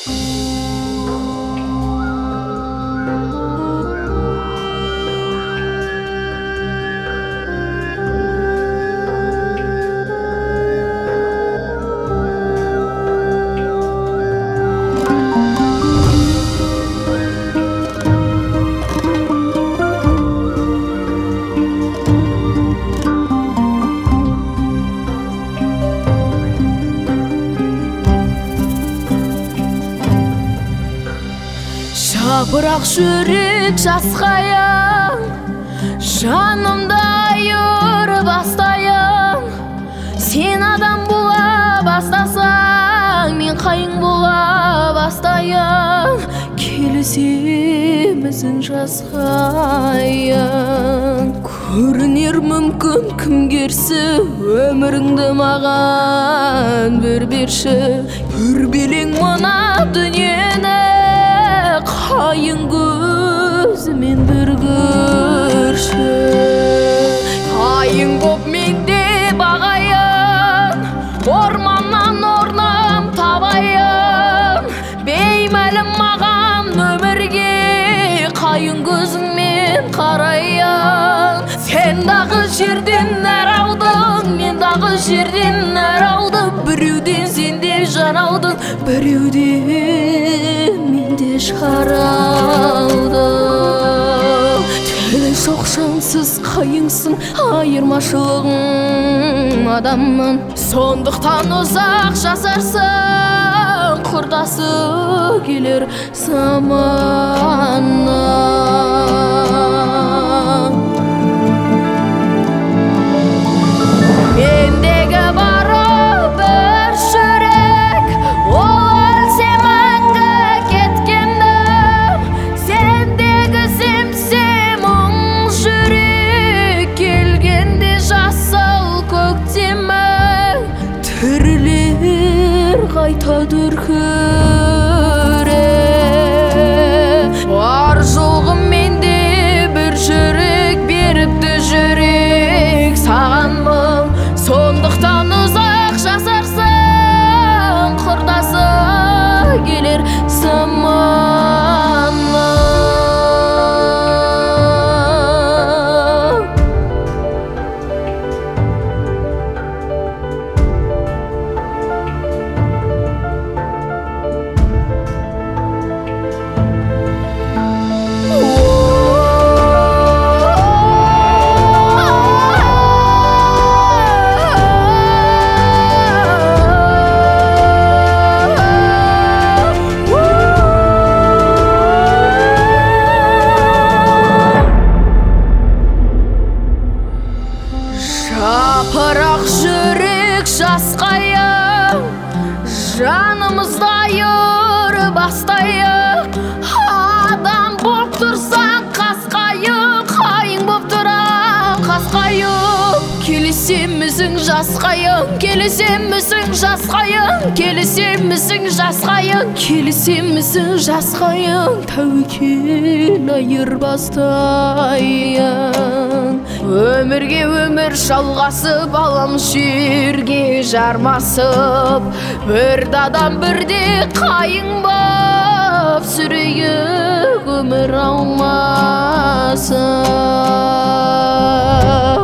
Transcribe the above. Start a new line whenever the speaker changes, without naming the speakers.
Жапырақ жүрек жасқайын, жанымда айыр бастайын. Сен адам бола бастасаң, мен қайың бола бастайын. Келісемізін жасқайын. Көрінер мүмкін кім керсі, өміріңді маған бір берші. Өрбелең мына дүниені, қайың көзімен бір көрші. Қайың боп мен де бағайын, орманнан орным табайын. Беймәлім маған өмірге, қайың көзіңмен қарайын. Сен дағы жерден нәр алдың, мен дағы жерден нәр алдым. Біреуден сен де жан алдың, біреуден мен де шығаралдым. Тілі шоқшансыз қайыңсың, айырмашылығың адаммын. Сондықтан ұзақ жасарсың, құрдасы келер заманнан. Мендегі бары бір жүрек, ол өлсе мәңгі кеткенім. Сендегі семсе мұң жүрек, келгенде жасыл көктемің. Тірілер қайта дүркіреп, бар жолғым менде бір жүрек беріпті жүрек сағанмын. Сондықтан ұзақ жасарсың, құрдасы келер заманнан. Жапырақ жүрек жасқайын, жанымызда айыр бастайын. Адам боп тұрсаң қасқайын, қайың боп тұрам қасқайын. Келісемізің жасқайын, келісемізің жасқайын, келісемізің жасқайын, келісемізің жасқайын. Тәуекел айырбастайын. Өмірге өмір жалғасып, аламыз жерге жармасып. Бірді адам бірде қайың боп сүрейік өмір алмасып.